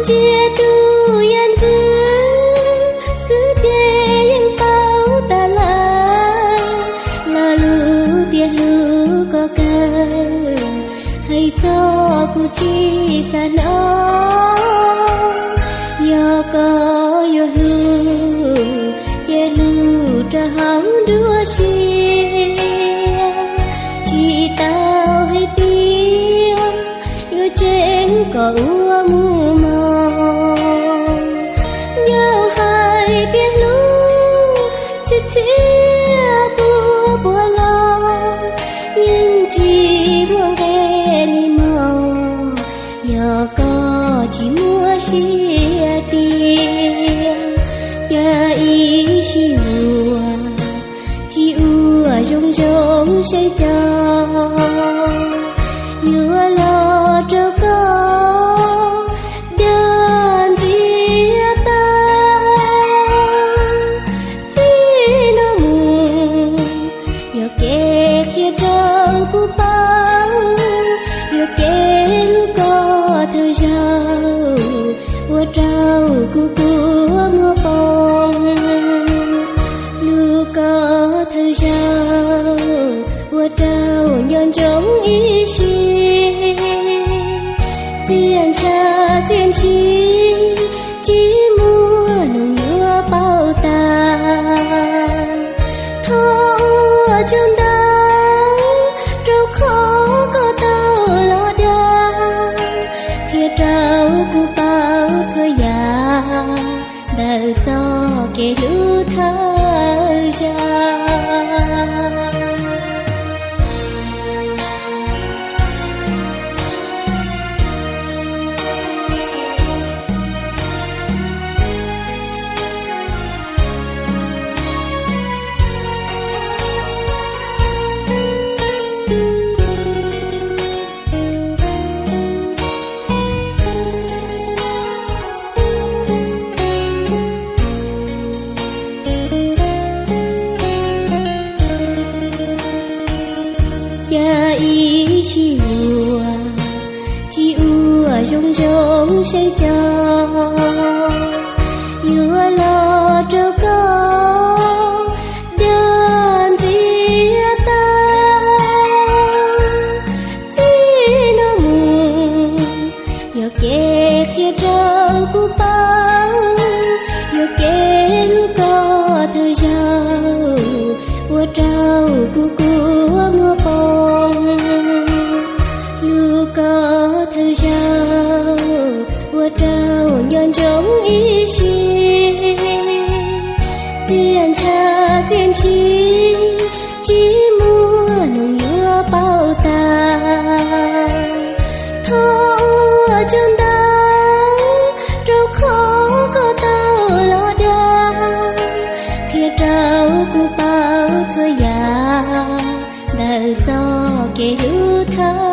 chia tu yan dư sứ chia yang bao ta la lu tia lu có cơ hay cho cu chi sa nó yo có yo lu ye lu tra hang đua chi chỉ tao hay tia yo chen có ua mu mong nhớ hai tia lu chi chi bua bua lo nhưng chỉ buông về li màu yo có chỉ mua xia tia cha ý chỉ ua rong rong say cho yêu lo cho có đơn chia ta chỉ nó mù yêu kê kia trâu của bao yêu kê lu có thời gian của trâu của mưa phong lu có thời gian của trâu nhon trống ý chi diện cha diện chỉ mua nồng nhựa bao ta thọ chân đau trâu khó có tao lo đau thiệt trâu của bao thôi già đời cho kẻ lưu thời gian chỉ ua rong rong say cho yêu lo cho có đơn chia ta chỉ nó mù yêu kê kia trâu của bao yêu kê lu có thời gian của trâu của mưa phong lu có thời gian của trâu nhon trống ý chi diện cha diện chỉ mua nồng nhựa bao ta thọ chân đau trâu khó có tao lo đau thiệt trâu của bao thôi già đời cho kẻ lưu thơ